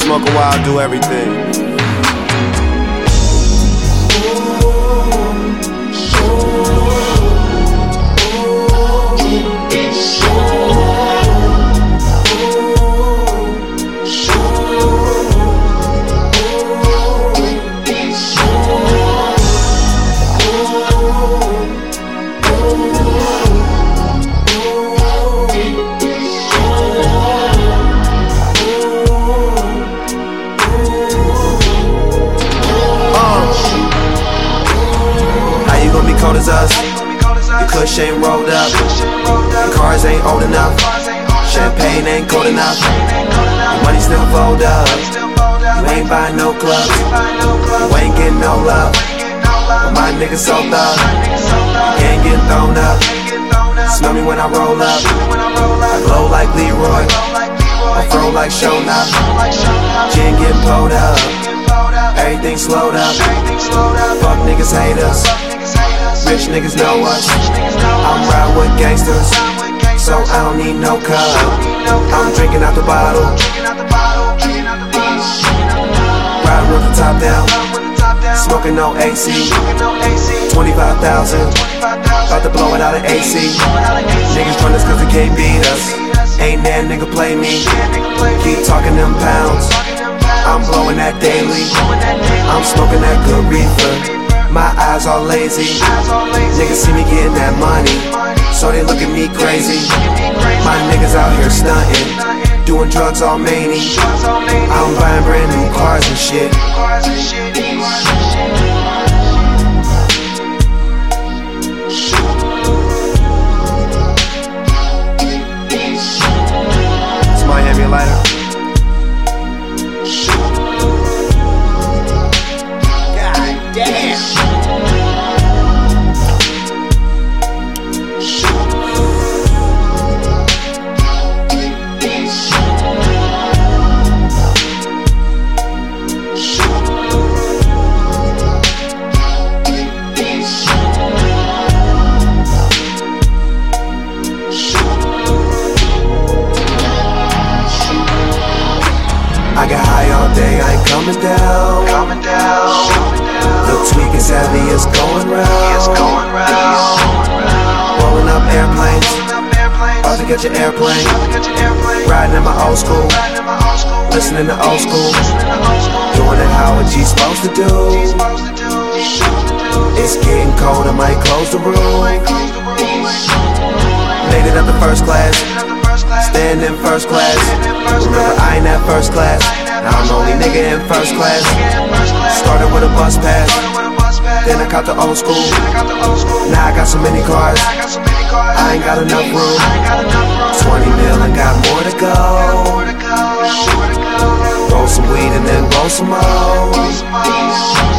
smoking while I do everything. Cold as us, your kush ain't rolled up, your cars ain't old enough, champagne ain't cold enough, your money still fold up, you ain't buying no clubs, you ain't getting no love, but my niggas so thug, you ain't getting thrown up, smell me when I roll up, I glow like Leroy, I throw like Shona, gin getting pulled up, everything slowed up, fuck niggas hate us. Rich niggas know us. I'm riding with gangsters, so I don't need no cup. I'm drinking out the bottle, riding with the top down, smoking no AC. 25,000, about to blow it out of AC. Niggas run us cause they can't beat us. Ain't that nigga play me. Keep talking them pounds, I'm blowing that daily. I'm smoking that good reefer. My eyes all lazy, niggas see me getting that money, so they look at me crazy. My niggas out here stunting, doing drugs all many. I'm buying brand new cars and shit. Somebody hand me a lighter. God damn. I get high all day, I ain't coming down. The tweak is heavy, it's going round. Rolling up airplanes, about to get your airplane. Riding in my old school, listening to old school. Doing it how a G supposed to do. It's getting cold, I might close the room. Made it up to first class, staying in first class. Remember I ain't at first class, now I'm the only nigga in first class. Started with a bus pass, then I caught the old school. Now I got so many cars, I ain't got enough room. 20 mil and got more to go. Roll some weed and then roll some more.